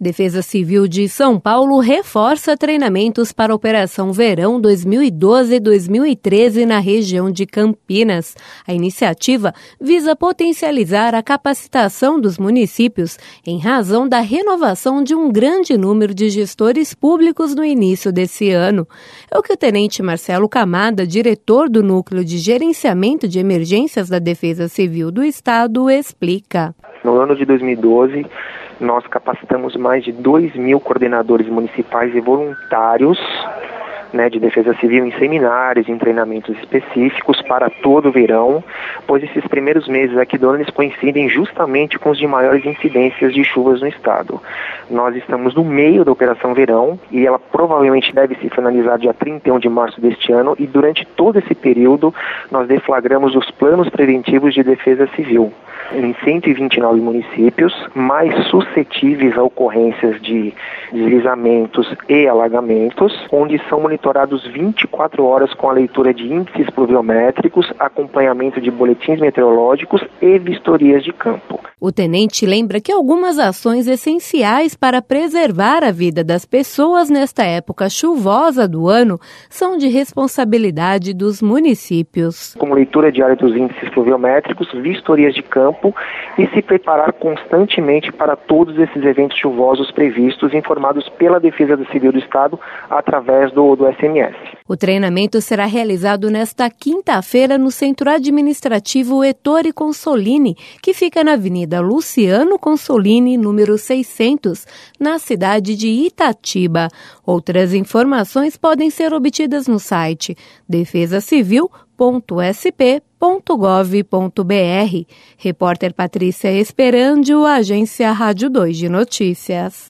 Defesa Civil de São Paulo reforça treinamentos para a Operação Verão 2012-2013 na região de Campinas. A iniciativa visa potencializar a capacitação dos municípios em razão da renovação de um grande número de gestores públicos no início desse ano. É o que o Tenente Marcelo Camada, diretor do Núcleo de Gerenciamento de Emergências da Defesa Civil do Estado, explica. No ano de 2012, nós capacitamos mais de 2.000 coordenadores municipais e voluntários, de defesa civil em seminários, em treinamentos específicos para todo o verão, pois esses primeiros meses aqui do ano eles coincidem justamente com os de maiores incidências de chuvas no estado. Nós estamos no meio da Operação Verão e ela provavelmente deve se finalizar dia 31 de março deste ano, e durante todo esse período nós deflagramos os planos preventivos de defesa civil em 129 municípios, mais suscetíveis a ocorrências de deslizamentos e alagamentos, onde são monitorados 24 horas com a leitura de índices pluviométricos, acompanhamento de boletins meteorológicos e vistorias de campo. O tenente lembra que algumas ações essenciais para preservar a vida das pessoas nesta época chuvosa do ano são de responsabilidade dos municípios. Como leitura diária dos índices pluviométricos, vistorias de campo e se preparar constantemente para todos esses eventos chuvosos previstos, informados pela Defesa Civil do Estado através do SMS. O treinamento será realizado nesta quinta-feira no Centro Administrativo Ettore Consolini, que fica na Avenida Luciano Consolini, número 600, na cidade de Itatiba. Outras informações podem ser obtidas no site defesacivil.sp.gov.br. Repórter Patrícia Esperandio, Agência Rádio 2 de Notícias.